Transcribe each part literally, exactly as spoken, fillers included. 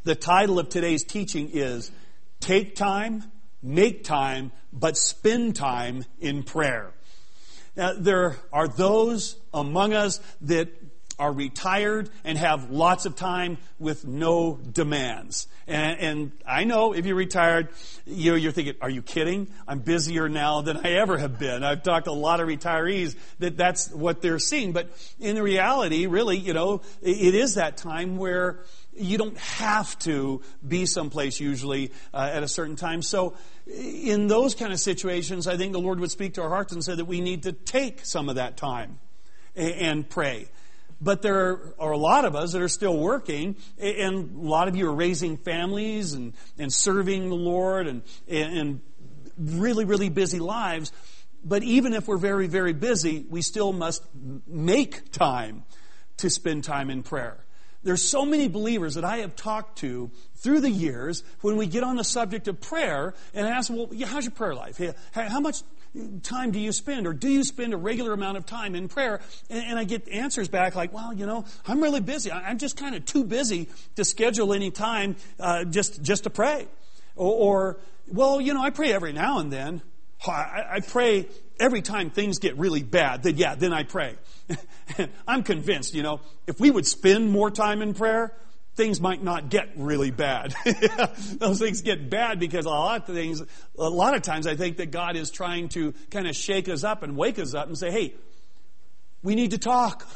The title of today's teaching is Take Time, Make Time, but Spend Time in Prayer. Now, there are those among us that are retired and have lots of time with no demands. And, and I know if you're retired, you know, you're thinking, are you kidding? I'm busier now than I ever have been. I've talked to a lot of retirees that that's what they're seeing. But in reality, really, you know, it is that time where you don't have to be someplace usually uh, at a certain time. So in those kind of situations, I think the Lord would speak to our hearts and say that we need to take some of that time and, and pray. But there are a lot of us that are still working, and a lot of you are raising families and, and serving the Lord and, and really, really busy lives. But even if we're very, very busy, we still must make time to spend time in prayer. There's so many believers that I have talked to through the years when we get on the subject of prayer and I ask them, well, yeah, how's your prayer life? How much time do you spend, or do you spend a regular amount of time in prayer? And, and I get answers back like, well, you know, I'm really busy. I'm just kind of too busy to schedule any time uh, just just to pray. Or, or, well, you know, I pray every now and then. I, I pray every time things get really bad. Then yeah, then I pray. I'm convinced, you know, if we would spend more time in prayer, things might not get really bad. Those things get bad because a lot of things, a lot of times I think that God is trying to kind of shake us up and wake us up and say, hey, we need to talk.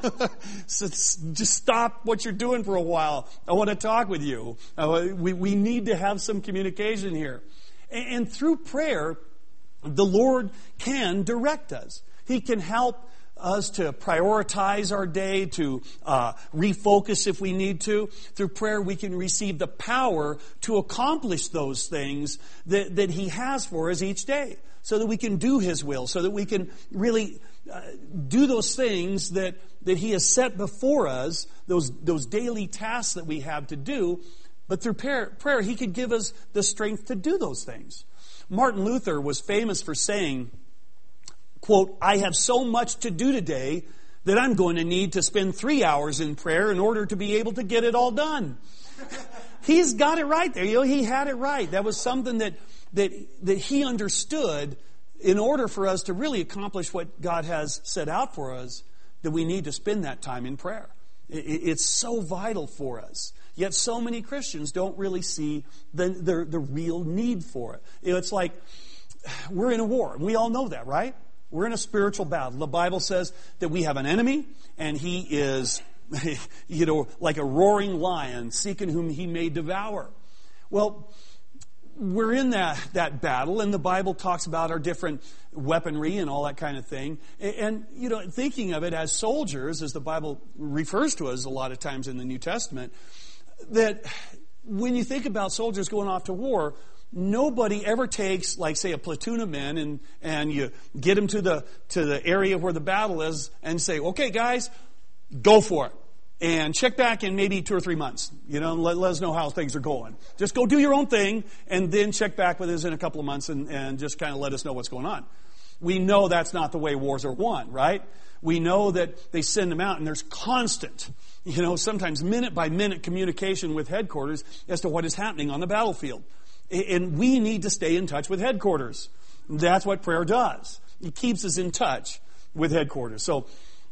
So just stop what you're doing for a while. I want to talk with you. Uh, we, we need to have some communication here. And, and through prayer, the Lord can direct us. He can help us to prioritize our day, to uh, refocus if we need to. Through prayer, we can receive the power to accomplish those things that, that He has for us each day, so that we can do His will, so that we can really uh, do those things that, that He has set before us, those, those daily tasks that we have to do. But through prayer, prayer, He could give us the strength to do those things. Martin Luther was famous for saying, quote, I have so much to do today that I'm going to need to spend three hours in prayer in order to be able to get it all done. He's got it right there. You know, he had it right. That was something that, that, that he understood. In order for us to really accomplish what God has set out for us, that we need to spend that time in prayer. It, it's so vital for us. Yet so many Christians don't really see the, the, the real need for it. You know, it's like we're in a war, and we all know that, right? We're in a spiritual battle. The Bible says that we have an enemy, and he is, you know, like a roaring lion seeking whom he may devour. Well, we're in that, that battle, and the Bible talks about our different weaponry and all that kind of thing. And, and, you know, thinking of it as soldiers, as the Bible refers to us a lot of times in the New Testament, that when you think about soldiers going off to war, nobody ever takes, like, say, a platoon of men and, and you get them to the, to the area where the battle is and say, okay, guys, go for it. And check back in maybe two or three months. You know, let, let us know how things are going. Just go do your own thing and then check back with us in a couple of months and, and just kind of let us know what's going on. We know that's not the way wars are won, right? We know that they send them out and there's constant, you know, sometimes minute by minute communication with headquarters as to what is happening on the battlefield. And we need to stay in touch with headquarters. That's what prayer does. It keeps us in touch with headquarters. So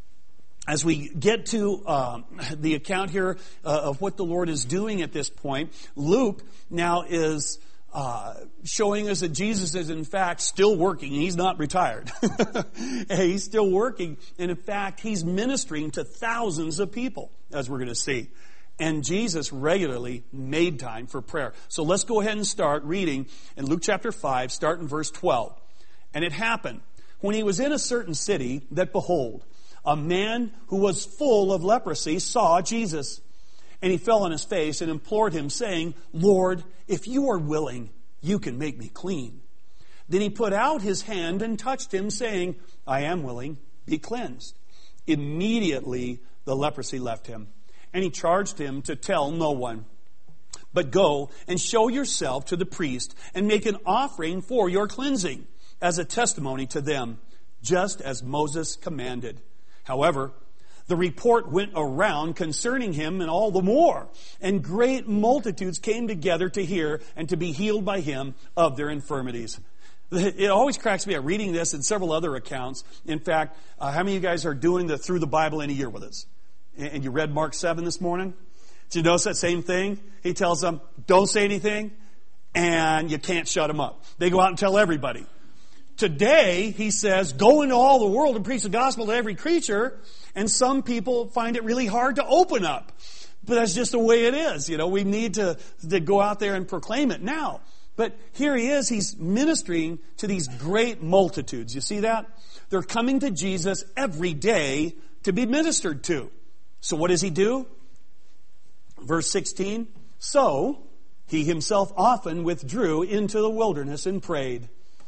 as we get to um, the account here uh, of what the Lord is doing at this point, Luke now is uh, showing us that Jesus is in fact still working. He's not retired. He's still working. And in fact, He's ministering to thousands of people, as we're going to see. And Jesus regularly made time for prayer. So let's go ahead and start reading in Luke chapter five, start in verse twelve. And it happened, when He was in a certain city, that behold, a man who was full of leprosy saw Jesus. And he fell on his face and implored Him, saying, Lord, if you are willing, you can make me clean. Then He put out His hand and touched him, saying, I am willing, be cleansed. Immediately the leprosy left him. And He charged him to tell no one, but go and show yourself to the priest and make an offering for your cleansing as a testimony to them, just as Moses commanded. However, The report went around concerning him and all the more. And great multitudes came together to hear and to be healed by him of their infirmities. It always cracks me up reading this and several other accounts. In fact, uh, how many of you guys are doing the Through the Bible in a Year with us? And you read Mark seven this morning? Did you notice that same thing? He tells them, don't say anything, and you can't shut them up. They go out and tell everybody. Today, he says, go into all the world and preach the gospel to every creature, and some people find it really hard to open up. But that's just the way it is. You know, we need to, to go out there and proclaim it now. But here he is, he's ministering to these great multitudes. You see that? They're coming to Jesus every day to be ministered to. So what does he do? Verse sixteen, so he himself often withdrew into the wilderness and prayed.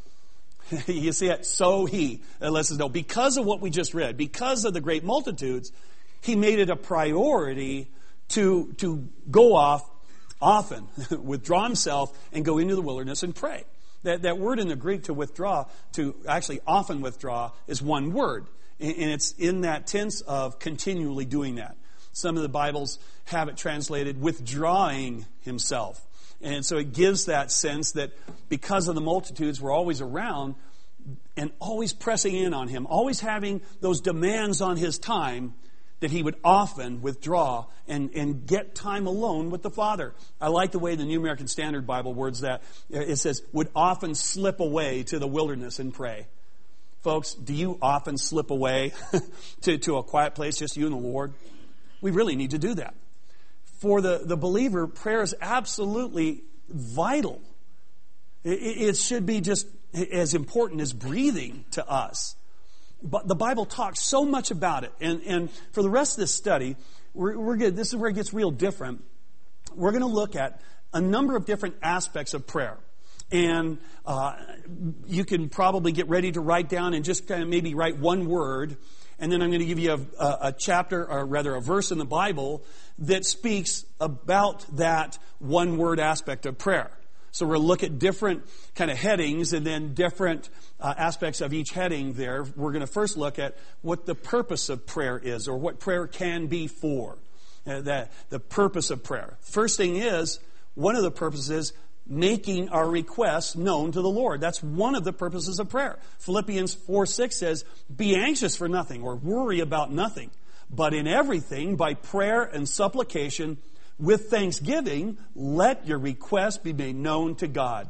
You see it? So he, uh, lets us know, because of what we just read, because of the great multitudes, he made it a priority to, to go off often, withdraw himself and go into the wilderness and pray. That, that word in the Greek to withdraw, to actually often withdraw, is one word. And it's in that tense of continually doing that. Some of the Bibles have it translated withdrawing himself. And so it gives that sense that because of the multitudes were always around and always pressing in on him, always having those demands on his time, that he would often withdraw and, and get time alone with the Father. I like the way the New American Standard Bible words that. It says, would often slip away to the wilderness and pray. Folks, do you often slip away to, to a quiet place, just you and the Lord? We really need to do that. For the, the believer, prayer is absolutely vital. It, it should be just as important as breathing to us. But the Bible talks so much about it. And, and for the rest of this study, we're, we're good. This is where it gets real different. We're going to look at a number of different aspects of prayer. And uh, you can probably get ready to write down and just kind of maybe write one word. And then I'm going to give you a, a, a chapter, or rather a verse in the Bible that speaks about that one word aspect of prayer. So we'll look at different kind of headings and then different uh, aspects of each heading there. We're going to first look at what the purpose of prayer is, or what prayer can be for. Uh, the, the purpose of prayer. First thing is, one of the purposes is making our requests known to the Lord. That's one of the purposes of prayer. Philippians four six says, be anxious for nothing, or worry about nothing, but in everything, by prayer and supplication, with thanksgiving, let your requests be made known to God.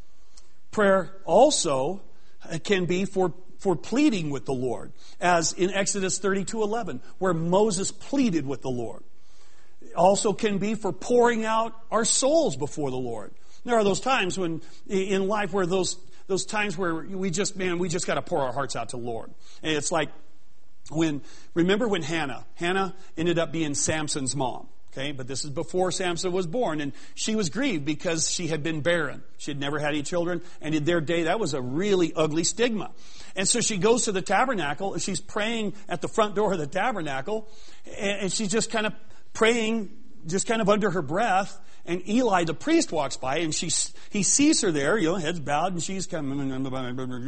Prayer also can be for, for pleading with the Lord, as in Exodus thirty-two eleven, where Moses pleaded with the Lord. It also can be for pouring out our souls before the Lord. There are those times when in life where those those times where we just, man, we just got to pour our hearts out to the Lord. And it's like when, remember when Hannah, Hannah ended up being Samson's mom. Okay, but this is before Samson was born, and she was grieved because she had been barren. She had never had any children, and in their day, that was a really ugly stigma. And so she goes to the tabernacle, and she's praying at the front door of the tabernacle, and she's just kind of praying, just kind of under her breath, and Eli, the priest, walks by, and she, he sees her there, you know, heads bowed, and she's kind of,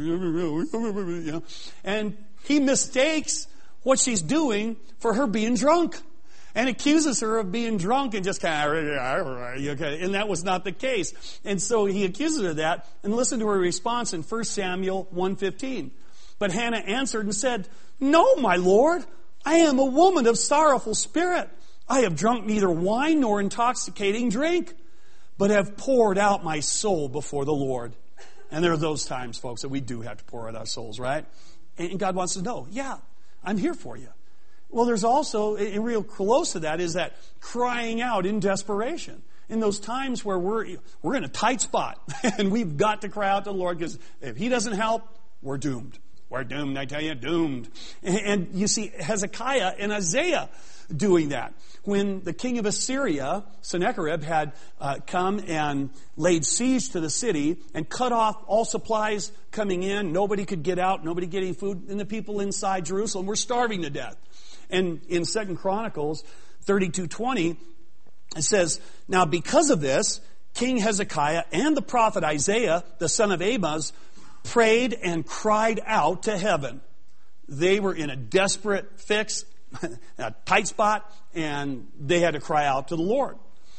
you know, and he mistakes what she's doing for her being drunk. And accuses her of being drunk and just kind of, and that was not the case. And so he accuses her of that, and listen to her response in First Samuel one fifteen. But Hannah answered and said, no, my Lord, I am a woman of sorrowful spirit. I have drunk neither wine nor intoxicating drink, but have poured out my soul before the Lord. And there are those times, folks, that we do have to pour out our souls, right? And God wants to know, yeah, I'm here for you. Well, there's also, and real close to that, is that crying out in desperation. In those times where we're we're in a tight spot, and we've got to cry out to the Lord, because if He doesn't help, we're doomed. We're doomed, I tell you, doomed. And, and you see Hezekiah and Isaiah doing that. When the king of Assyria, Sennacherib, had uh, come and laid siege to the city and cut off all supplies coming in, nobody could get out, nobody could get any food, and the people inside Jerusalem were starving to death. And in Second Chronicles thirty-two twenty, it says, now because of this, King Hezekiah and the prophet Isaiah, the son of Amoz, prayed and cried out to heaven. They were in a desperate fix. a tight spot, and they had to cry out to the Lord.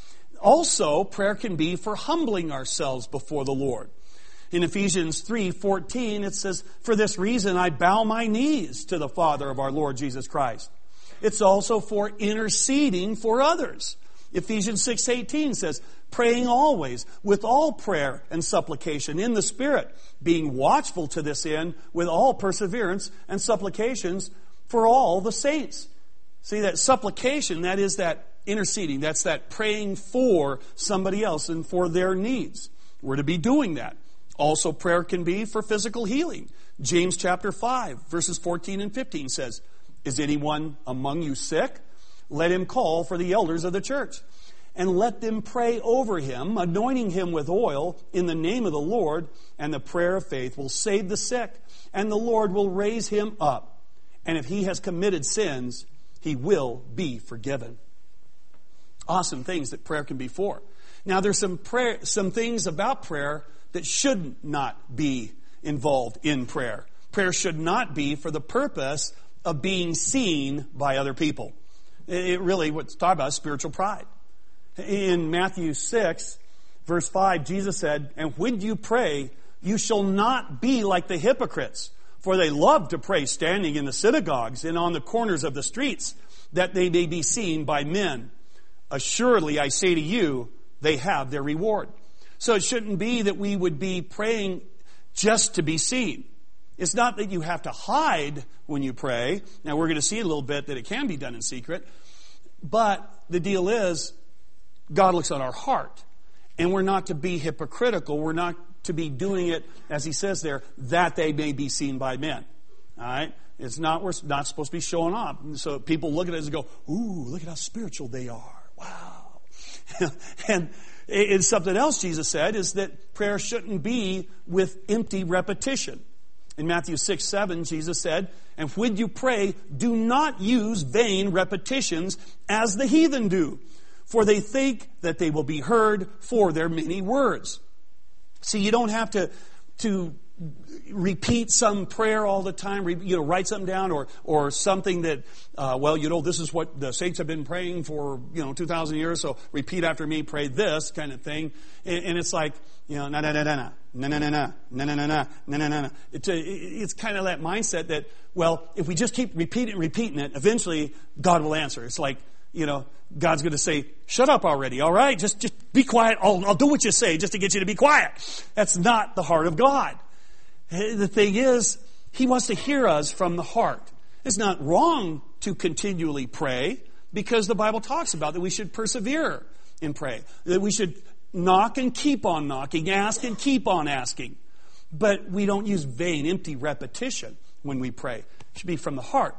Also, prayer can be for humbling ourselves before the Lord. In Ephesians three fourteen, it says, "For this reason I bow my knees to the Father of our Lord Jesus Christ." It's also for interceding for others. Ephesians six eighteen says, "Praying always with all prayer and supplication in the Spirit, being watchful to this end with all perseverance and supplications for all the saints." See, that supplication, that is that interceding. That's that praying for somebody else and for their needs. We're to be doing that. Also, prayer can be for physical healing. James chapter five, verses fourteen and fifteen says, "Is anyone among you sick? Let him call for the elders of the church, and let them pray over him, anointing him with oil in the name of the Lord, and the prayer of faith will save the sick, and the Lord will raise him up. And if he has committed sins, he will be forgiven." Awesome things that prayer can be for. Now, there's some prayer, some things about prayer that should not be involved in prayer. Prayer should not be for the purpose of being seen by other people. It really, what's talking about is spiritual pride. In Matthew six, verse five, Jesus said, "And when you pray, you shall not be like the hypocrites, for they love to pray standing in the synagogues and on the corners of the streets, that they may be seen by men. Assuredly, I say to you, they have their reward." So it shouldn't be that we would be praying just to be seen. It's not that you have to hide when you pray. Now, we're going to see a little bit that it can be done in secret. But the deal is, God looks at our heart. And we're not to be hypocritical. We're not to be doing it, as he says there, that they may be seen by men. All right? It's not, we're not supposed to be showing off. So people look at us and go, "Ooh, look at how spiritual they are. Wow." And it's something else Jesus said is that prayer shouldn't be with empty repetition. In Matthew six seven, Jesus said, "And when you pray, do not use vain repetitions as the heathen do, for they think that they will be heard for their many words." See, you don't have to, to repeat some prayer all the time, you know, write something down, or or something that, uh, well, you know, this is what the saints have been praying for, you know, two thousand years, so repeat after me, pray this kind of thing. And, and it's like, you know, na na na na na, na na na na, na na na na, na na na na. It's a, it's kind of that mindset that, well, if we just keep repeating repeating it, eventually God will answer. It's like, you know, God's going to say, "Shut up already, all right? Just just be quiet. I'll, I'll do what you say just to get you to be quiet." That's not the heart of God. The thing is, he wants to hear us from the heart. It's not wrong to continually pray, because the Bible talks about that we should persevere in prayer, that we should knock and keep on knocking, ask and keep on asking. But we don't use vain, empty repetition when we pray. It should be from the heart.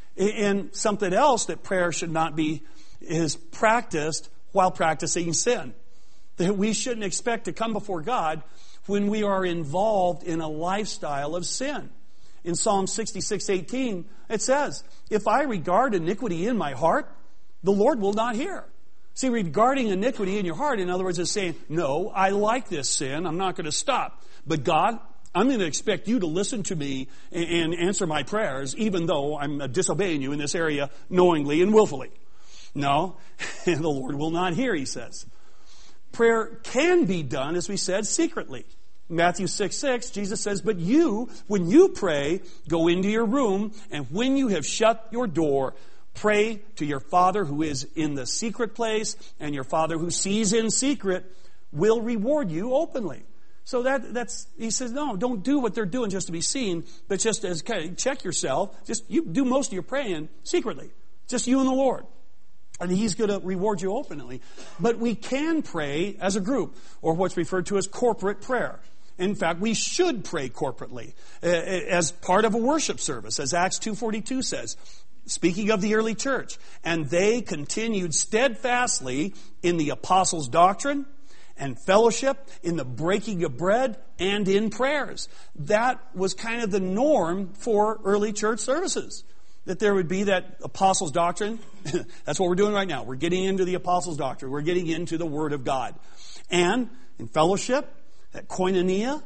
And something else that prayer should not be is practiced while practicing sin. That we shouldn't expect to come before God when we are involved in a lifestyle of sin. In Psalm sixty-six eighteen, it says, "If I regard iniquity in my heart, the Lord will not hear." See, regarding iniquity in your heart, in other words, is saying, "No, I like this sin. I'm not going to stop. But God, I'm going to expect you to listen to me and answer my prayers, even though I'm disobeying you in this area knowingly and willfully." No, the Lord will not hear, he says. Prayer can be done, as we said, secretly. Matthew six six, Jesus says, "But you, when you pray, go into your room, and when you have shut your door, pray to your Father who is in the secret place, and your Father who sees in secret will reward you openly." So that that's he says, no, don't do what they're doing just to be seen, but just as kind of check yourself. Just you do most of your praying secretly, just you and the Lord. And he's going to reward you openly. But we can pray as a group, or what's referred to as corporate prayer. In fact, we should pray corporately uh, as part of a worship service, as Acts two forty-two says, speaking of the early church. "And they continued steadfastly in the apostles' doctrine and fellowship, in the breaking of bread, and in prayers." That was kind of the norm for early church services. That there would be that apostles' doctrine. That's what we're doing right now. We're getting into the apostles' doctrine. We're getting into the Word of God. And in fellowship, that koinonia,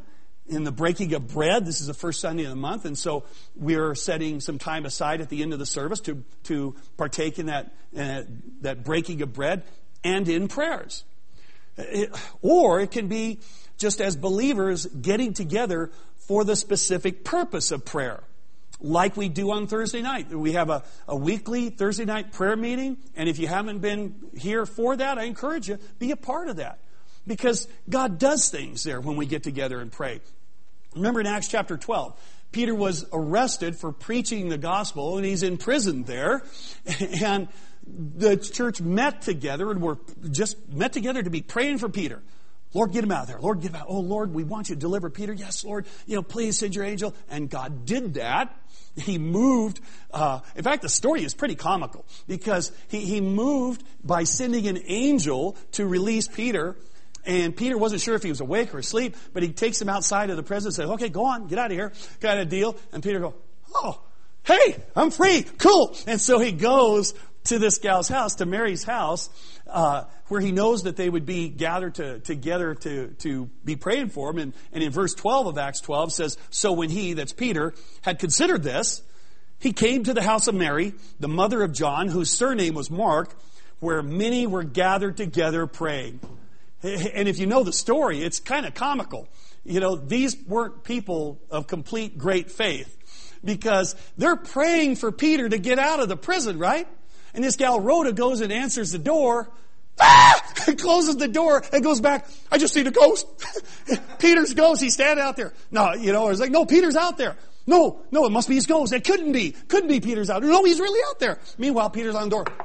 in the breaking of bread. This is the first Sunday of the month, and so we're setting some time aside at the end of the service to to partake in that uh, that breaking of bread and in prayers. It, or it can be just as believers getting together for the specific purpose of prayer, like we do on Thursday night. We have a, a weekly Thursday night prayer meeting, and if you haven't been here for that, I encourage you, be a part of that. Because God does things there when we get together and pray. Remember in Acts chapter twelve, Peter was arrested for preaching the gospel, and he's in prison there. And the church met together, and were just met together to be praying for Peter. Lord, get him out of there. Lord, get him out. Oh, Lord, we want you to deliver Peter. Yes, Lord. You know, please send your angel. And God did that. He moved. Uh, in fact, the story is pretty comical because he, he moved by sending an angel to release Peter. And Peter wasn't sure if he was awake or asleep, but he takes him outside of the prison and says, okay, go on, get out of here, kind of deal. And Peter goes, oh, hey, I'm free, cool. And so he goes to this gal's house, to Mary's house, uh, where he knows that they would be gathered to, together to, to be praying for him. And, and in verse twelve of Acts twelve says, so when he, that's Peter, had considered this, he came to the house of Mary, the mother of John, whose surname was Mark, where many were gathered together praying. And if you know the story, it's kind of comical. You know, these weren't people of complete great faith because they're praying for Peter to get out of the prison, right? And this gal Rhoda goes and answers the door, ah! and closes the door and goes back. I just seen a ghost. Peter's ghost. He's standing out there. No, you know, it's like, no, Peter's out there. No, no, it must be his ghost. It couldn't be. Couldn't be Peter's out there. No, he's really out there. Meanwhile, Peter's on the door.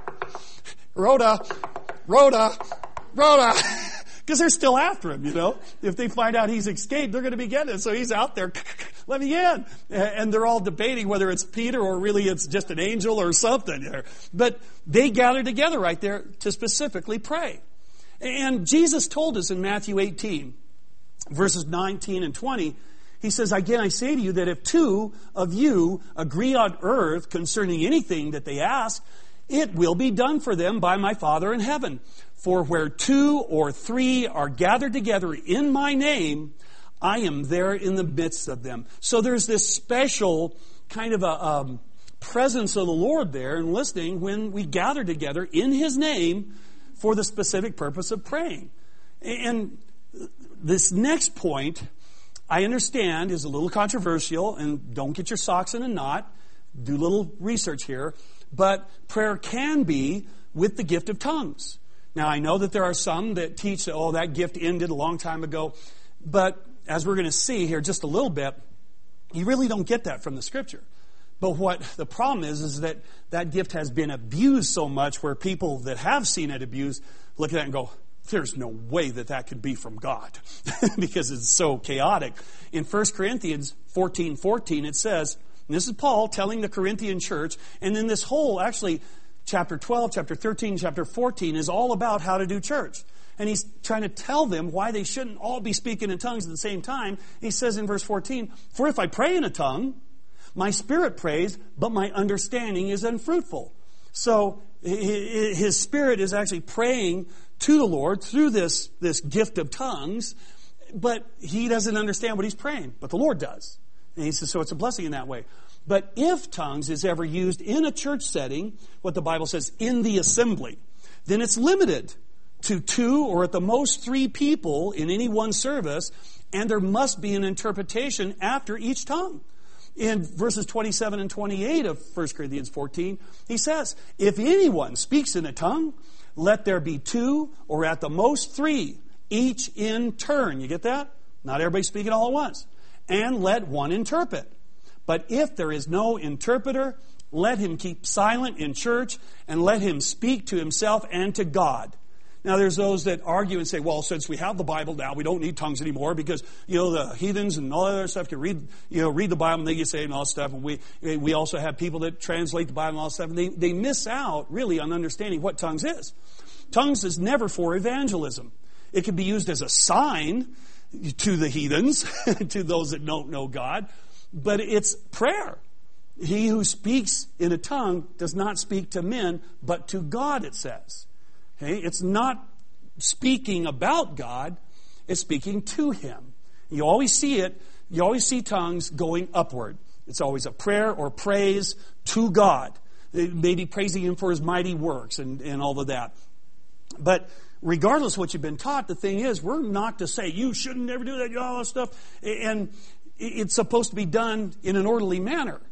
Rhoda, Rhoda, Rhoda. Because they're still after him, you know. If they find out he's escaped, they're going to be getting it. So he's out there, let me in. And they're all debating whether it's Peter or really it's just an angel or something. But they gather together right there to specifically pray. And Jesus told us in Matthew eighteen, verses nineteen and twenty, he says, again, I say to you that if two of you agree on earth concerning anything that they ask, it will be done for them by my Father in heaven. For where two or three are gathered together in my name, I am there in the midst of them. So there's this special kind of a um, presence of the Lord there and listening when we gather together in His name for the specific purpose of praying. And this next point, I understand, is a little controversial, and don't get your socks in a knot. Do a little research here. But prayer can be with the gift of tongues. Now, I know that there are some that teach that, oh, that gift ended a long time ago. But as we're going to see here just a little bit, you really don't get that from the Scripture. But what the problem is, is that that gift has been abused so much where people that have seen it abused look at that and go, there's no way that that could be from God because it's so chaotic. In First Corinthians fourteen fourteen, it says, and this is Paul telling the Corinthian church, and then this whole, actually, chapter twelve, chapter thirteen, chapter fourteen is all about how to do church. And he's trying to tell them why they shouldn't all be speaking in tongues at the same time. He says in verse fourteen, for if I pray in a tongue, my spirit prays, but my understanding is unfruitful. So his spirit is actually praying to the Lord through this, this gift of tongues, but he doesn't understand what he's praying, but the Lord does. And he says, so it's a blessing in that way. But if tongues is ever used in a church setting, what the Bible says, in the assembly, then it's limited to two or at the most three people in any one service, and there must be an interpretation after each tongue. In verses twenty-seven and twenty-eight of First Corinthians fourteen, he says, if anyone speaks in a tongue, let there be two or at the most three, each in turn. You get that? Not everybody speaking all at once. And let one interpret. But if there is no interpreter, let him keep silent in church and let him speak to himself and to God. Now there's those that argue and say, well, since we have the Bible now, we don't need tongues anymore because, you know, the heathens and all that other stuff can read, you know, read the Bible and they get saved and all that stuff. And we, we also have people that translate the Bible and all that stuff. And they, they miss out really on understanding what tongues is. Tongues is never for evangelism. It can be used as a sign to the heathens, to those that don't know God, but it's prayer. He who speaks in a tongue does not speak to men, but to God, it says. Okay? It's not speaking about God, it's speaking to Him. You always see it, you always see tongues going upward. It's always a prayer or praise to God. Maybe praising Him for His mighty works and, and all of that. But regardless of what you've been taught, the thing is, we're not to say, you shouldn't never do that, all that stuff. And it's supposed to be done in an orderly manner.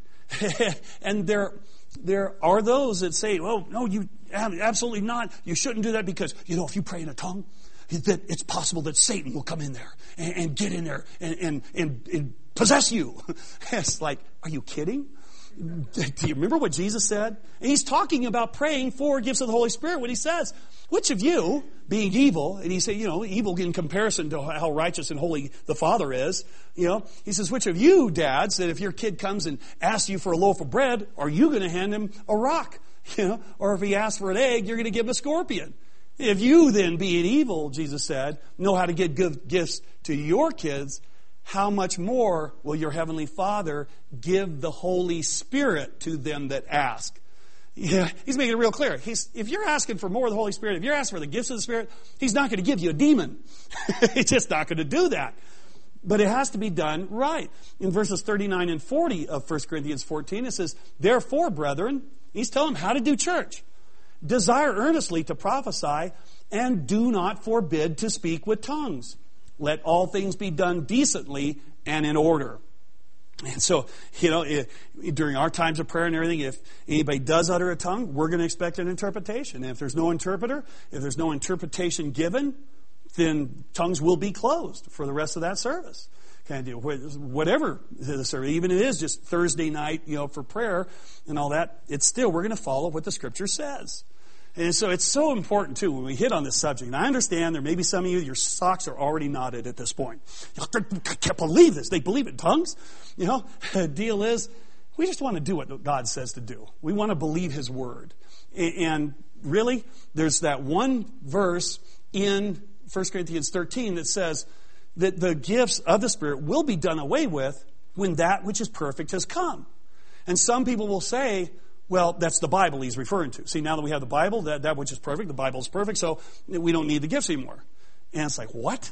And there, there are those that say, oh, no, you absolutely not. You shouldn't do that because, you know, if you pray in a tongue, that it's possible that Satan will come in there and, and get in there and, and, and, and possess you. It's like, are you kidding? Do you remember what Jesus said? And He's talking about praying for gifts of the Holy Spirit when He says, which of you, being evil, and He said, you know, evil in comparison to how righteous and holy the Father is, you know, He says, which of you, dads, that if your kid comes and asks you for a loaf of bread, are you going to hand him a rock? You know, or if he asks for an egg, you're going to give him a scorpion. If you then, being evil, Jesus said, know how to give good gifts to your kids, how much more will your Heavenly Father give the Holy Spirit to them that ask? Yeah, He's making it real clear. He's, if you're asking for more of the Holy Spirit, if you're asking for the gifts of the Spirit, He's not going to give you a demon. He's just not going to do that. But it has to be done right. In verses thirty-nine and forty of First Corinthians fourteen, it says, therefore, brethren, He's telling them how to do church. Desire earnestly to prophesy, and do not forbid to speak with tongues. Let all things be done decently and in order. And so, you know, if, during our times of prayer and everything, if anybody does utter a tongue, we're going to expect an interpretation. And if there's no interpreter, if there's no interpretation given, then tongues will be closed for the rest of that service. Kind of deal. Whatever the service, even if it is just Thursday night, you know, for prayer and all that, it's still, we're going to follow what the Scripture says. And so it's so important, too, when we hit on this subject. And I understand there may be some of you, your socks are already knotted at this point. I can't believe this. They believe in tongues. You know, the deal is, we just want to do what God says to do. We want to believe His Word. And really, there's that one verse in First Corinthians thirteen that says that the gifts of the Spirit will be done away with when that which is perfect has come. And some people will say, well, that's the Bible He's referring to. See, now that we have the Bible, that, that which is perfect, the Bible is perfect, so we don't need the gifts anymore. And it's like, what?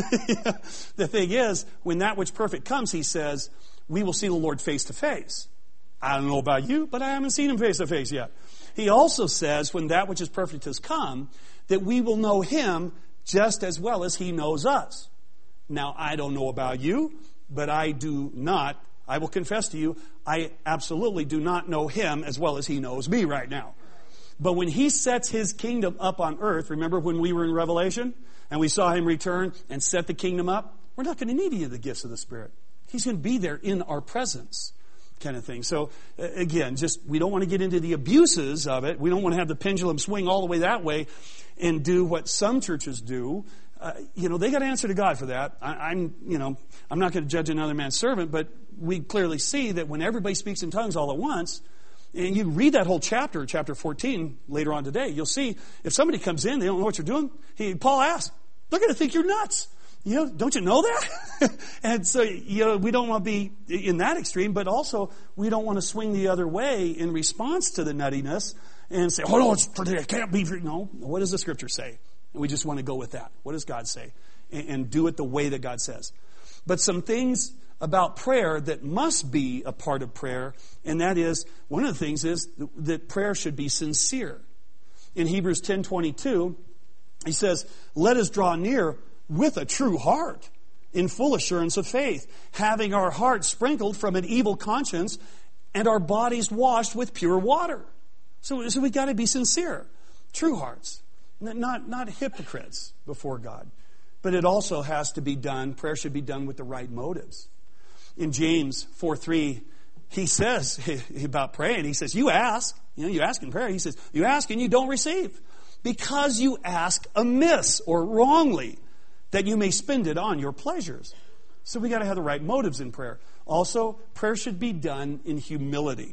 The thing is, when that which perfect comes, He says, we will see the Lord face to face. I don't know about you, but I haven't seen Him face to face yet. He also says, when that which is perfect has come, that we will know Him just as well as He knows us. Now, I don't know about you, but I do not, I will confess to you, I absolutely do not know Him as well as He knows me right now. But when He sets His kingdom up on earth, remember when we were in Revelation and we saw Him return and set the kingdom up? We're not going to need any of the gifts of the Spirit. He's going to be there in our presence, kind of thing. So again, just we don't want to get into the abuses of it. We don't want to have the pendulum swing all the way that way and do what some churches do. Uh, you know, they got to answer to God for that. I, I'm, you know, I'm not going to judge another man's servant, but we clearly see that when everybody speaks in tongues all at once, and you read that whole chapter, chapter fourteen, later on today, you'll see if somebody comes in, they don't know what you're doing. He, Paul asks, they're going to think you're nuts. You know, don't you know that? And so, you know, we don't want to be in that extreme, but also we don't want to swing the other way in response to the nuttiness and say, oh, no, it's, it can't be. No, what does the Scripture say? And we just want to go with that. What does God say? And, and do it the way that God says. But some things about prayer that must be a part of prayer, and that is, one of the things is that prayer should be sincere. In Hebrews ten twenty-two, he says, let us draw near with a true heart, in full assurance of faith, having our hearts sprinkled from an evil conscience and our bodies washed with pure water. So, so we've got to be sincere, true hearts. Not, not hypocrites before God. But it also has to be done, prayer should be done with the right motives. In James four three, he says about praying, he says, you ask, you know, you ask in prayer, he says, you ask and you don't receive. Because you ask amiss or wrongly, that you may spend it on your pleasures. So we got to have the right motives in prayer. Also, prayer should be done in humility.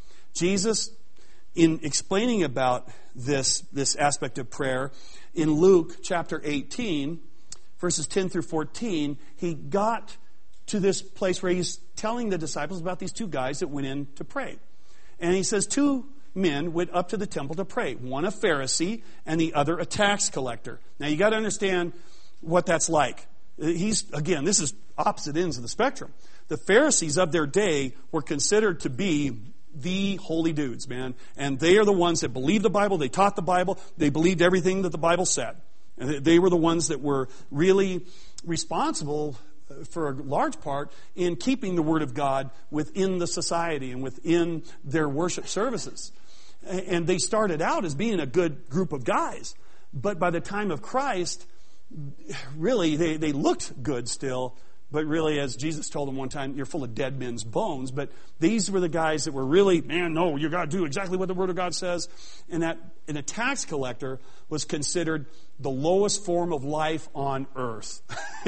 Jesus, in explaining about this, this aspect of prayer, in Luke chapter eighteen, verses ten through fourteen, he got to this place where he's telling the disciples about these two guys that went in to pray. And he says two men went up to the temple to pray. One a Pharisee and the other a tax collector. Now you got to understand what that's like. He's, again, this is opposite ends of the spectrum. The Pharisees of their day were considered to be the holy dudes, man. And they are the ones that believed the Bible, they taught the Bible, they believed everything that the Bible said. And they were the ones that were really responsible for a large part in keeping the Word of God within the society and within their worship services. And they started out as being a good group of guys. But by the time of Christ, really, they, they looked good still. But really, as Jesus told them one time, you're full of dead men's bones. But these were the guys that were really, man, no, you got to do exactly what the Word of God says. And that, and a tax collector was considered the lowest form of life on earth.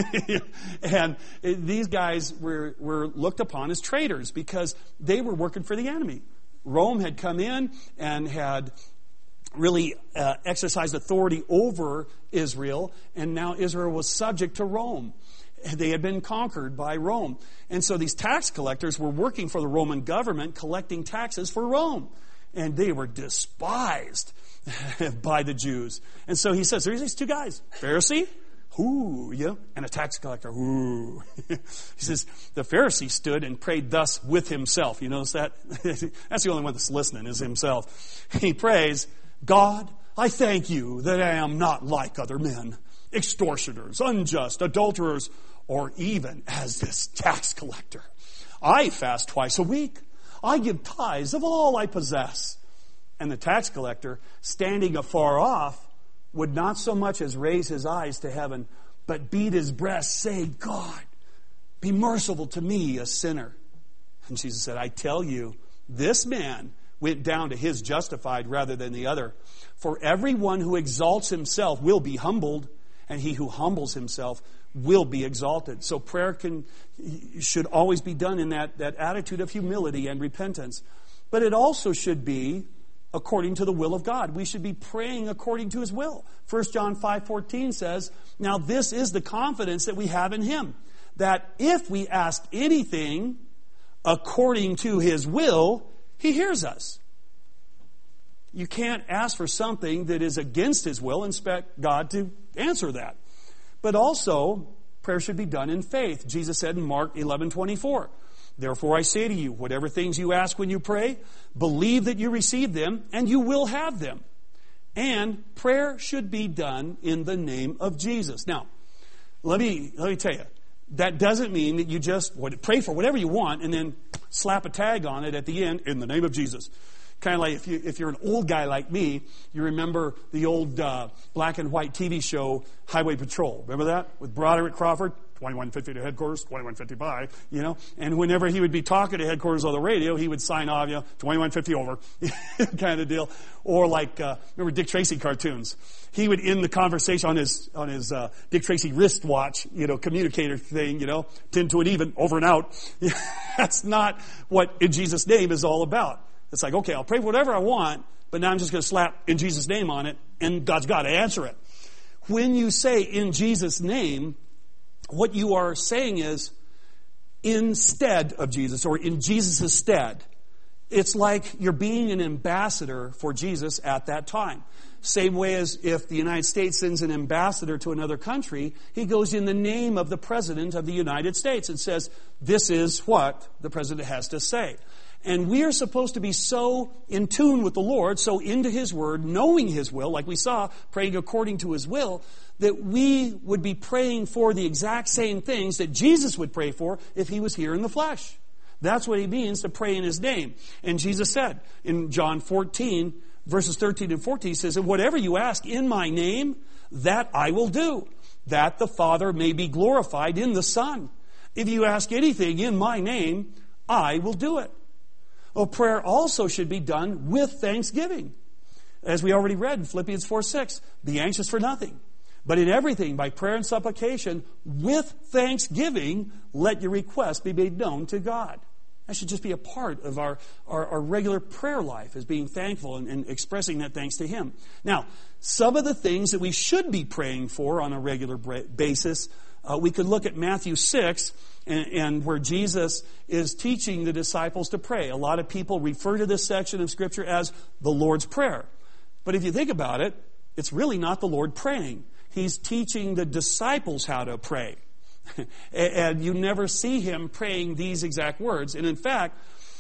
And these guys were, were looked upon as traitors because they were working for the enemy. Rome had come in and had really uh, exercised authority over Israel, and now Israel was subject to Rome. They had been conquered by Rome. And so these tax collectors were working for the Roman government, collecting taxes for Rome. And they were despised by the Jews. And so he says, there's these two guys, Pharisee, ooh, yeah, and a tax collector, ooh. He says, the Pharisee stood and prayed thus with himself. You notice that? That's the only one that's listening, is himself. He prays, God, I thank you that I am not like other men, extortioners, unjust, adulterers, or even as this tax collector. I fast twice a week. I give tithes of all I possess. And the tax collector, standing afar off, would not so much as raise his eyes to heaven, but beat his breast, saying, God, be merciful to me, a sinner. And Jesus said, I tell you, this man went down to his justified rather than the other. For everyone who exalts himself will be humbled, and he who humbles himself will be exalted. So prayer can should always be done in that, that attitude of humility and repentance. But it also should be according to the will of God. We should be praying according to His will. First John five fourteen says, now this is the confidence that we have in Him, that if we ask anything according to His will, He hears us. You can't ask for something that is against His will and expect God to answer that. But also, prayer should be done in faith. Jesus said in Mark eleven twenty-four, therefore I say to you, whatever things you ask when you pray, believe that you receive them, and you will have them. And prayer should be done in the name of Jesus. Now, let me let me tell you, that doesn't mean that you just pray for whatever you want and then slap a tag on it at the end, in the name of Jesus. Kind of like if, you, if you're an old guy like me, you remember the old uh, black and white T V show Highway Patrol. Remember that? With Broderick Crawford? twenty-one fifty to headquarters, twenty-one fifty by, you know. And whenever he would be talking to headquarters on the radio, he would sign off, you know, twenty-one fifty over, kind of deal. Or like, uh, remember Dick Tracy cartoons? He would end the conversation on his on his uh, Dick Tracy wristwatch, you know, communicator thing, you know, ten to an even, over and out. That's not what in Jesus' name is all about. It's like, okay, I'll pray for whatever I want, but now I'm just going to slap in Jesus' name on it, and God's got to answer it. When you say in Jesus' name, what you are saying is instead of Jesus, or in Jesus' stead. It's like you're being an ambassador for Jesus at that time. Same way as if the United States sends an ambassador to another country, he goes in the name of the President of the United States and says, this is what the President has to say. And we are supposed to be so in tune with the Lord, so into His Word, knowing His will, like we saw, praying according to His will, that we would be praying for the exact same things that Jesus would pray for if He was here in the flesh. That's what He means to pray in His name. And Jesus said in John fourteen, verses thirteen and fourteen, He says, and whatever you ask in my name, that I will do, that the Father may be glorified in the Son. If you ask anything in my name, I will do it. Well, prayer also should be done with thanksgiving. As we already read in Philippians four six, be anxious for nothing, but in everything, by prayer and supplication, with thanksgiving, let your requests be made known to God. That should just be a part of our, our, our regular prayer life, is being thankful and, and expressing that thanks to Him. Now, some of the things that we should be praying for on a regular basis, uh, we could look at Matthew six, and, and where Jesus is teaching the disciples to pray. A lot of people refer to this section of Scripture as the Lord's Prayer. But if you think about it, it's really not the Lord praying. He's teaching the disciples how to pray. And you never see him praying these exact words. And in fact,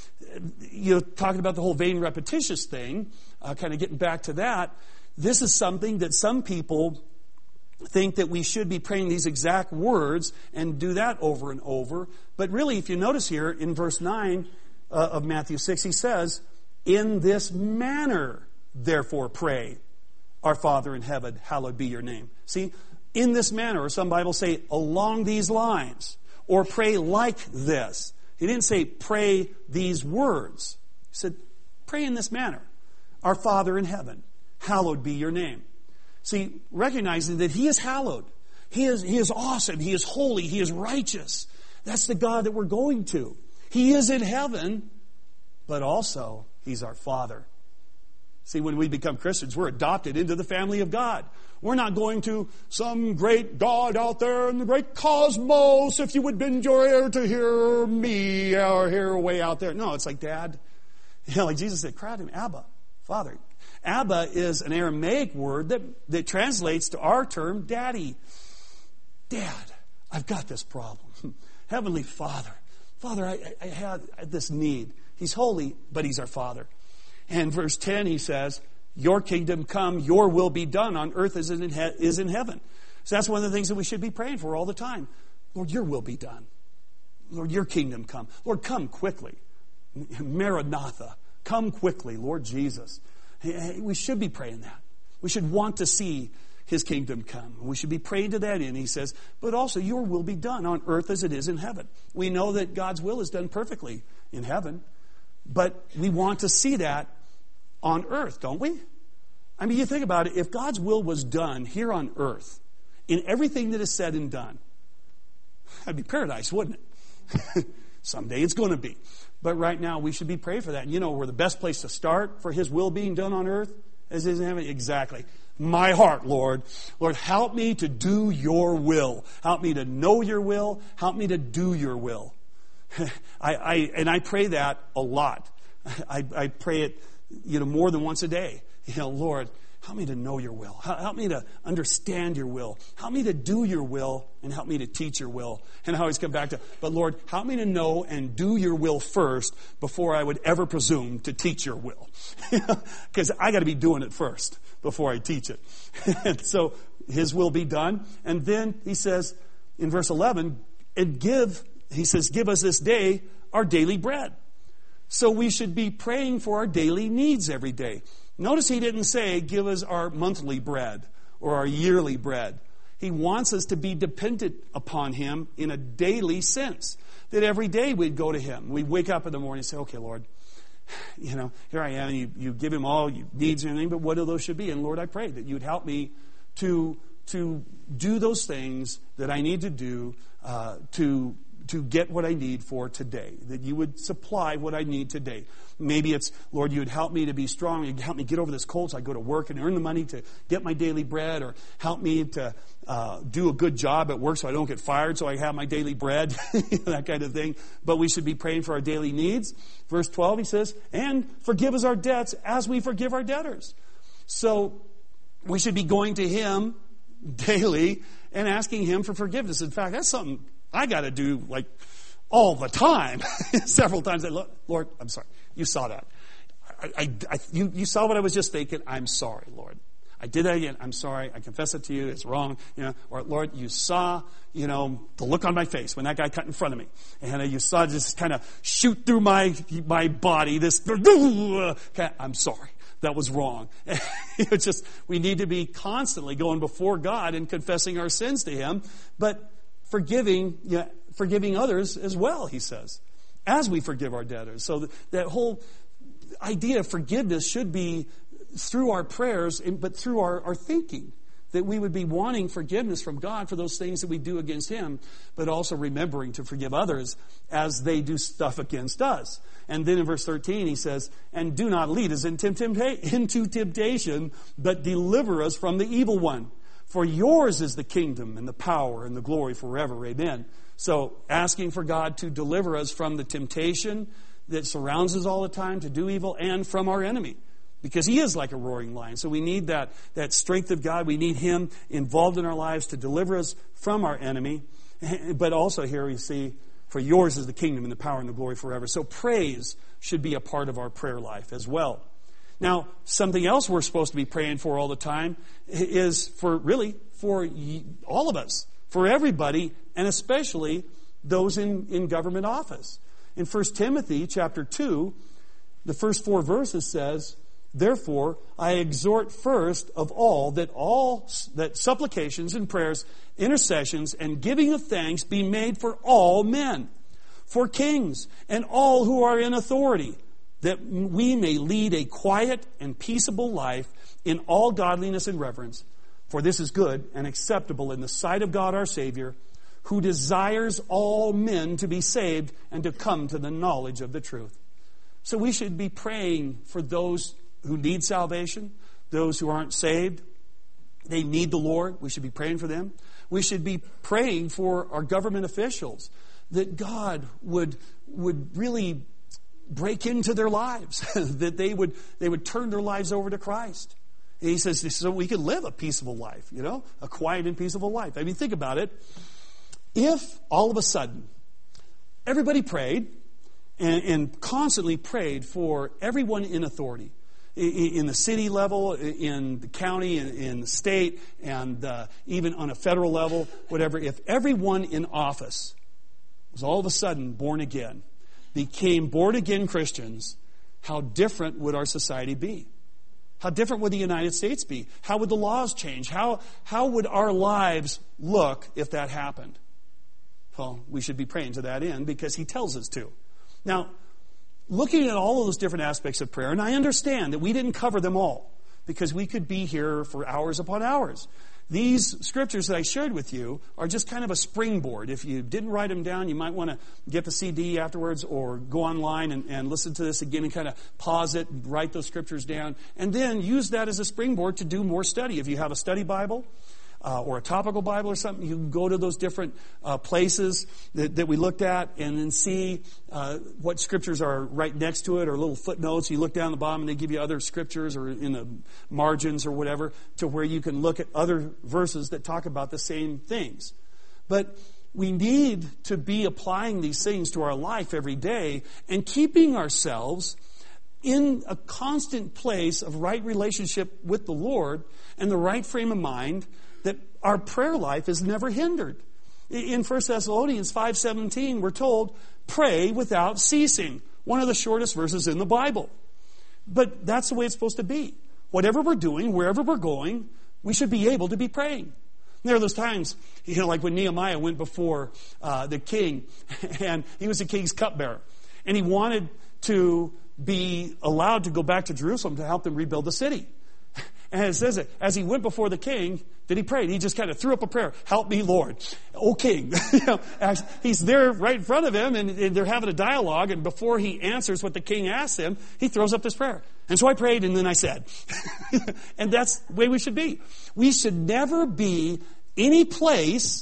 you know, talking about the whole vain repetitious thing, uh, kind of getting back to that, this is something that some people think that we should be praying these exact words and do that over and over. But really, if you notice here in verse nine uh, of Matthew six, he says, in this manner, therefore pray, our Father in heaven, hallowed be your name. See, in this manner, or some Bibles say along these lines, or pray like this. He didn't say pray these words. He said pray in this manner. Our Father in heaven, hallowed be your name. See, recognizing that He is hallowed. He is, He is awesome. He is holy. He is righteous. That's the God that we're going to. He is in heaven, but also He's our Father. See, when we become Christians, we're adopted into the family of God. We're not going to some great God out there in the great cosmos, if you would bend your ear to hear me, or hear way out there. No, it's like Dad. You know, like Jesus said, cry out to Him, Abba, Father. Abba is an Aramaic word that, that translates to our term, Daddy. Dad, I've got this problem. Heavenly Father. Father, I, I have this need. He's holy, but He's our Father. And verse ten, he says, your kingdom come, your will be done on earth as it is in heaven. So that's one of the things that we should be praying for all the time. Lord, your will be done. Lord, your kingdom come. Lord, come quickly. Maranatha, come quickly, Lord Jesus. We should be praying that. We should want to see His kingdom come. We should be praying to that end, he says, but also your will be done on earth as it is in heaven. We know that God's will is done perfectly in heaven, but we want to see that on earth, don't we? I mean, you think about it. If God's will was done here on earth, in everything that is said and done, that'd be paradise, wouldn't it? Someday it's going to be. But right now, we should be praying for that. And you know where the best place to start for His will being done on earth as it is in heaven? Exactly. My heart, Lord. Lord, help me to do your will. Help me to know your will. Help me to do your will. I, I and I pray that a lot. I, I pray it, you know, more than once a day. You know, Lord, help me to know your will. Help me to understand your will. Help me to do your will, and help me to teach your will. And I always come back to, but Lord, help me to know and do your will first before I would ever presume to teach your will. Because I got to be doing it first before I teach it. And so His will be done. And then he says in verse eleven, and give, he says, give us this day our daily bread. So we should be praying for our daily needs every day. Notice he didn't say, give us our monthly bread or our yearly bread. He wants us to be dependent upon Him in a daily sense. That every day we'd go to Him. We'd wake up in the morning and say, okay, Lord, you know, here I am. You, you give Him all your needs and everything, but what do those should be? And Lord, I pray that you'd help me to, to do those things that I need to do uh, to to get what I need for today. That you would supply what I need today. Maybe it's, Lord, you would help me to be strong. You'd help me get over this cold so I go to work and earn the money to get my daily bread, or help me to uh, do a good job at work so I don't get fired so I have my daily bread, that kind of thing. But we should be praying for our daily needs. Verse twelve, he says, and forgive us our debts as we forgive our debtors. So we should be going to Him daily and asking Him for forgiveness. In fact, that's something I got to do like all the time. Several times I look, Lord, I'm sorry. You saw that. I, I, I, you, you saw what I was just thinking. I'm sorry, Lord. I did that again. I'm sorry. I confess it to you. It's wrong. You know, or Lord, you saw, you know, the look on my face when that guy cut in front of me, and uh, you saw just kind of shoot through my my body. This, I'm sorry. That was wrong. It's just, we need to be constantly going before God and confessing our sins to Him, but forgiving, you know, forgiving others as well, he says, as we forgive our debtors. So that, that whole idea of forgiveness should be through our prayers, but through our, our thinking. That we would be wanting forgiveness from God for those things that we do against Him, but also remembering to forgive others as they do stuff against us. And then in verse thirteen he says, and do not lead us into temptation, but deliver us from the evil one. For yours is the kingdom and the power and the glory forever. Amen. So asking for God to deliver us from the temptation that surrounds us all the time to do evil, and from our enemy. Because he is like a roaring lion. So we need that, that strength of God. We need Him involved in our lives to deliver us from our enemy. But also here we see, for yours is the kingdom and the power and the glory forever. So praise should be a part of our prayer life as well. Now, something else we're supposed to be praying for all the time is for, really, for all of us, for everybody, and especially those in, in government office. In First Timothy chapter two, the first four verses says, "Therefore, I exhort first of all that all that supplications and prayers, intercessions, and giving of thanks be made for all men, for kings, and all who are in authority, that we may lead a quiet and peaceable life in all godliness and reverence. For this is good and acceptable in the sight of God our Savior, who desires all men to be saved and to come to the knowledge of the truth." So we should be praying for those who need salvation, those who aren't saved. They need the Lord. We should be praying for them. We should be praying for our government officials, that God would, would really break into their lives, that they would, they would turn their lives over to Christ. And he says, so we can live a peaceable life, you know, a quiet and peaceable life. I mean, think about it. If all of a sudden everybody prayed and, and constantly prayed for everyone in authority, in the city level, in the county, in, in the state, and uh, even on a federal level, whatever, if everyone in office was all of a sudden born again, became born-again Christians, how different would our society be? How different would the United States be? How would the laws change? How, how would our lives look if that happened? Well, we should be praying to that end because he tells us to. Now, looking at all of those different aspects of prayer, and I understand that we didn't cover them all because we could be here for hours upon hours. These scriptures that I shared with you are just kind of a springboard. If you didn't write them down, you might want to get the C D afterwards or go online and, and listen to this again and kind of pause it, write those scriptures down, and then use that as a springboard to do more study. If you have a study Bible, Uh, or a topical Bible or something, you can go to those different uh, places that, that we looked at and then see uh, what scriptures are right next to it or little footnotes. You look down the bottom and they give you other scriptures or in the margins or whatever to where you can look at other verses that talk about the same things. But we need to be applying these things to our life every day and keeping ourselves in a constant place of right relationship with the Lord and the right frame of mind, that our prayer life is never hindered. In First Thessalonians five seventeen, we're told, pray without ceasing. One of the shortest verses in the Bible. But that's the way it's supposed to be. Whatever we're doing, wherever we're going, we should be able to be praying. There are those times, you know, like when Nehemiah went before uh, the king, and he was the king's cupbearer. And he wanted to be allowed to go back to Jerusalem to help them rebuild the city. And it says that as he went before the king, that he prayed. He just kind of threw up a prayer. Help me, Lord. O king. You know, he's there right in front of him, and they're having a dialogue. And before he answers what the king asks him, he throws up this prayer. And so I prayed, and then I said. And that's the way we should be. We should never be any place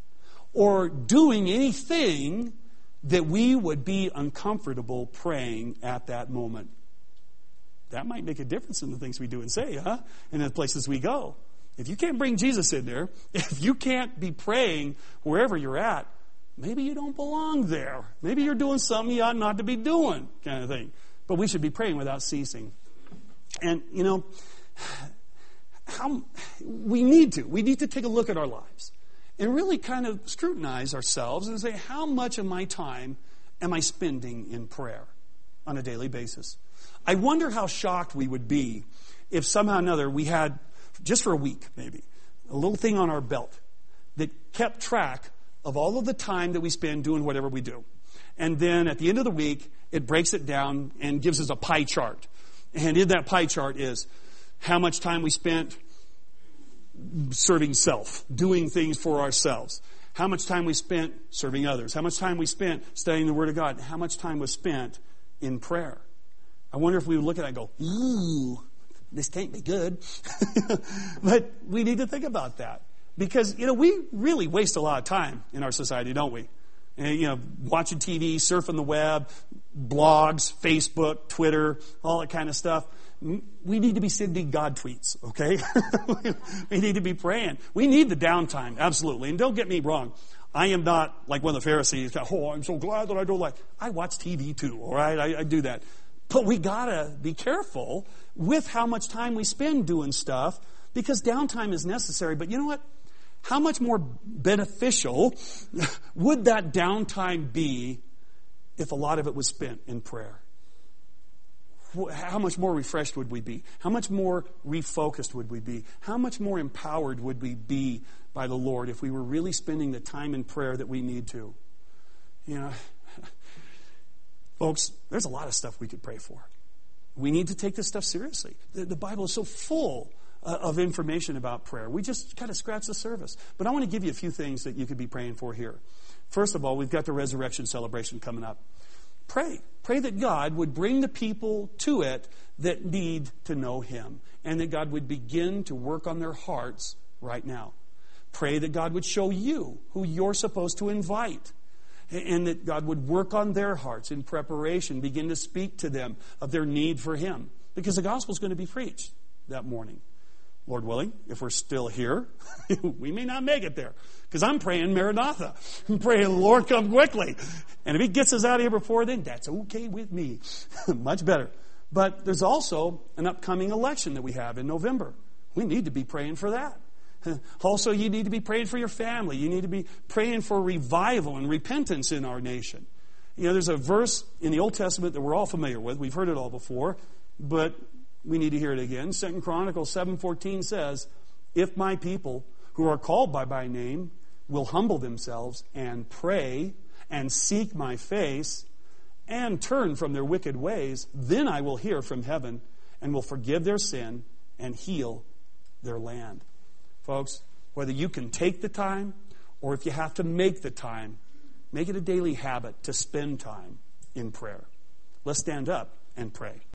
or doing anything that we would be uncomfortable praying at that moment. That might make a difference in the things we do and say, huh? And the places we go. If you can't bring Jesus in there, if you can't be praying wherever you're at, maybe you don't belong there. Maybe you're doing something you ought not to be doing, kind of thing. But we should be praying without ceasing. And, you know, how we need to. We need to take a look at our lives and really kind of scrutinize ourselves and say, how much of my time am I spending in prayer on a daily basis? I wonder how shocked we would be if somehow or another we had, just for a week maybe, a little thing on our belt that kept track of all of the time that we spend doing whatever we do. And then at the end of the week, it breaks it down and gives us a pie chart. And in that pie chart is how much time we spent serving self, doing things for ourselves. How much time we spent serving others. How much time we spent studying the Word of God. How much time was spent in prayer. I wonder if we would look at it and go, ooh, this can't be good. But we need to think about that. Because, you know, we really waste a lot of time in our society, don't we? And, you know, watching T V, surfing the web, blogs, Facebook, Twitter, all that kind of stuff. We need to be sending God tweets, okay? We need to be praying. We need the downtime, absolutely. And don't get me wrong. I am not like one of the Pharisees. Oh, I'm so glad that I don't like. I watch T V too, all right? I, I do that. But we got to be careful with how much time we spend doing stuff, because downtime is necessary. But you know what? How much more beneficial would that downtime be if a lot of it was spent in prayer? How much more refreshed would we be? How much more refocused would we be? How much more empowered would we be by the Lord if we were really spending the time in prayer that we need to? You know, folks, there's a lot of stuff we could pray for. We need to take this stuff seriously. The, the Bible is so full uh, of information about prayer. We just kind of scratch the surface. But I want to give you a few things that you could be praying for here. First of all, we've got the resurrection celebration coming up. Pray. Pray that God would bring the people to it that need to know Him, and that God would begin to work on their hearts right now. Pray that God would show you who you're supposed to invite, and that God would work on their hearts in preparation, begin to speak to them of their need for Him, because the gospel is going to be preached that morning. Lord willing, if we're still here, we may not make it there. Because I'm praying Maranatha. I'm praying, Lord, come quickly. And if He gets us out of here before then, that's okay with me. Much better. But there's also an upcoming election that we have in November. We need to be praying for that. Also, you need to be praying for your family. You need to be praying for revival and repentance in our nation. You know, there's a verse in the Old Testament that we're all familiar with. We've heard it all before, but we need to hear it again. Second Chronicles seven fourteen says, if my people who are called by my name will humble themselves and pray and seek my face and turn from their wicked ways, then I will hear from heaven and will forgive their sin and heal their land. Folks, whether you can take the time or if you have to make the time, make it a daily habit to spend time in prayer. Let's stand up and pray.